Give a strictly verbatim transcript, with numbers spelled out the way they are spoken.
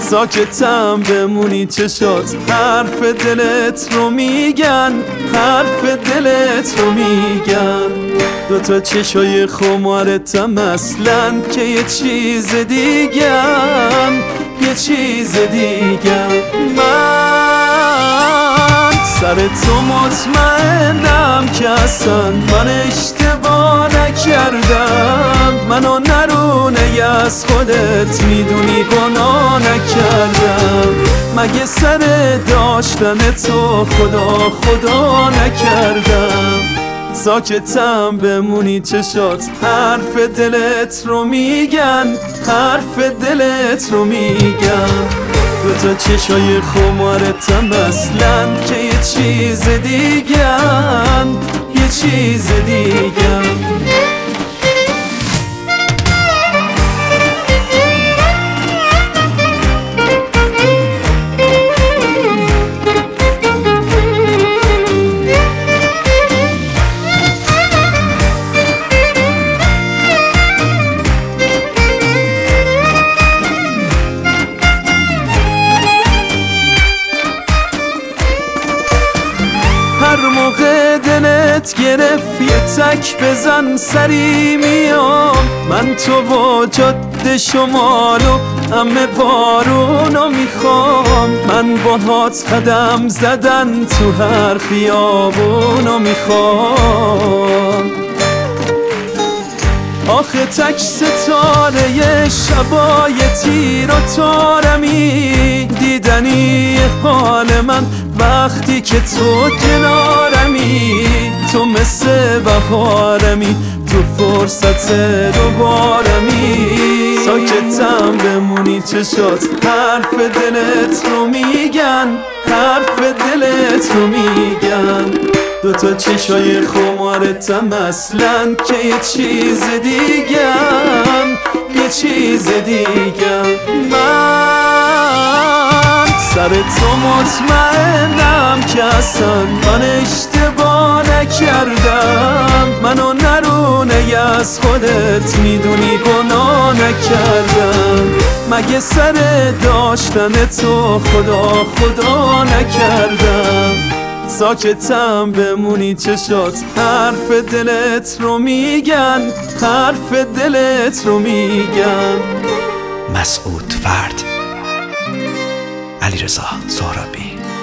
ساکتم بمونی چشات حرف دلت رو میگن، حرف دلت رو میگن. دوتا چشای خمارتم اصلا که یه چیز دیگن، یه چیز دیگن. من سر تو مطمئنم که اصلا من اشتباه نکردم. منو نرونه از خودت میدونی گناه نکردم. مگه سر داشتن تو خدا خدا نکردم. ساکتم بمونی چشات حرف دلت رو میگن، حرف دلت رو میگن. دوتا چشای خمارتم اصلا که یه چیز دیگن، یه چیز دیگن. هر موقع دلت گرفت یه تک بزن سری میام. من تو با جاده شمالو همه بارونو میخوام. من با هات قدم زدن تو هر خیابونو میخوام. آخه تک ستاره ی شبای تیر و تارمی، دیدنی حال من وقتی که تو کنارمی. تو مثل بهارمی تو فرصت دوبارمی. ساکتم بمونی چشات حرف دلت رو میگن، حرف دلت رو میگن. دوتا چشای خمارتم اصلا که یه چیز دیگم، یه چیز دیگم. من سر تو مطمئنم که اصلا من اشتباه نکردم. منو نرونه از خودت میدونی گناه نکردم. مگه سر داشتن تو خدا خدا نکردم. ساکتم بمونی چشات حرف دلت رو میگن، حرف دلت رو میگن. مسعود فرد، علیرضا سهرابی.